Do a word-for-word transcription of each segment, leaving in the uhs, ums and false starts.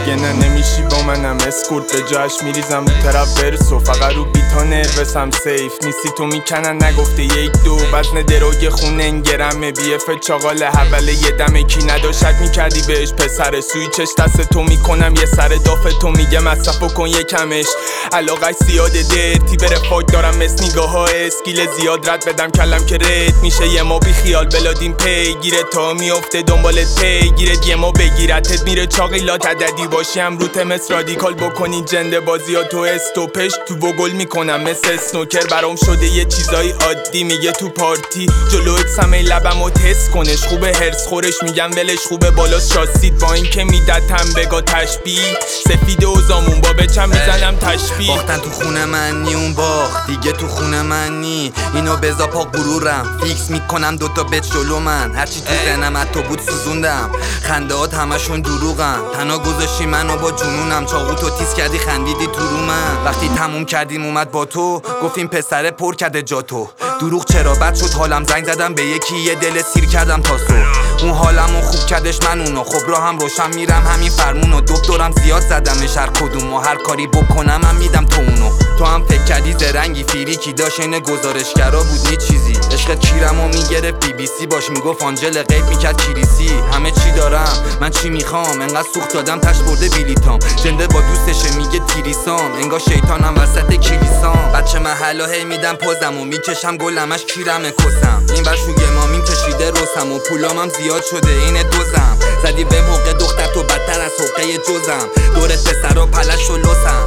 دیگه نه نمیشی با منم اسکورت به جاش میریزم رو طرف برسو فقط رو بیتا نروسم سیف نیستی تو میکنن نگفته یک دو وزن دروگ خونه انگرمه بی اف چاقال حوله یه دمه کی نداشت میکردی بهش پسر سویچش دست تو میکنم یه سر دافه تو میگه مصرفو کن یکمش علاقه زیاده درتی بره فاک دارم مثل نگاه ها اسکیل زیاد رد بدم کلم که رد میشه یه ما بی خیال بلادیم پی گیره تا میافته دنبالت پی گیره یه ما بگیرتت میره چاقیلات عددی باشی هم روت مثل رادیکال بکنی جنده بازی ها تو استوپش تو وگل میکنم مثل اسنوکر برام شده یه چیزای عادی میگه تو پارتی جلوت سمه لبم و تست کنش خوبه هرس خورش میگم ولش خوبه بالاست شاسید با این که میدتم بگا تشبیه سفید و زامون با بچم میزنم تشبیه باختن تو خونه من نی اون باخت دیگه تو خونه من نی اینو بزا پا غرورم فیکس میکنم دوتا بچ جلو من هرچی تو ذهنم حتی بود سوزوندم خنده هات همشون دروغن تنها گذاشتی منو با جنونم چاقو تو تیز کردی خندیدی تو رو من وقتی تموم کردیم اومد با تو گفتیم پسره پر کرده جا تو دروغ چرا بد شد حالم زنگ زدم به یکی یه دل سیر کردم تا سو اون حالمو خوب کردش من اونو خب را هم روشن میرم همین فرمونو دکترم زیاد زدمش هر کدوم و هر کاری بکنم من میدم تو اونو تو هم فکر کردی زرنگی فیریکی داشت این گزارشگرا بود نی چیزی عشقت کیرمو میگرفت بی بی سی باش میگفت آنجل غیب میکرد کریسی همه چی دارم من چی میخوام انقدر سوخت دادم تش برده بیلیتام جنده با دوستشه میگه تیریسام انگار شیطانم وسط کلیسام بچه محلا هی میدم پوزم و میکشم گلمش کیرمه کسم این ور شوگه مامیم کشیده رسم و پولامم زیاد شده اینه دوزم زدی به موقع دختر تو بدتر از حقه جزم دورت پسر و پلش و لسم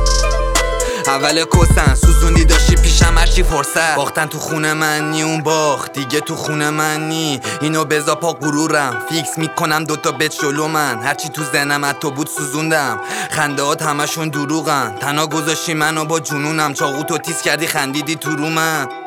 اول کسن سوزوندی داشتی پیشم هرچی فرصت باختن تو خونه من نی اون باخت دیگه تو خونه من نی اینو بزا پا غرورم فیکس میکنم دوتا بچ جلو من هرچی تو ذهنم حتی بود سوزوندم خنده هات همشون دروغن تنها گذاشتی منو با جنونم چاقو تو تیز کردی خندیدی تو رو من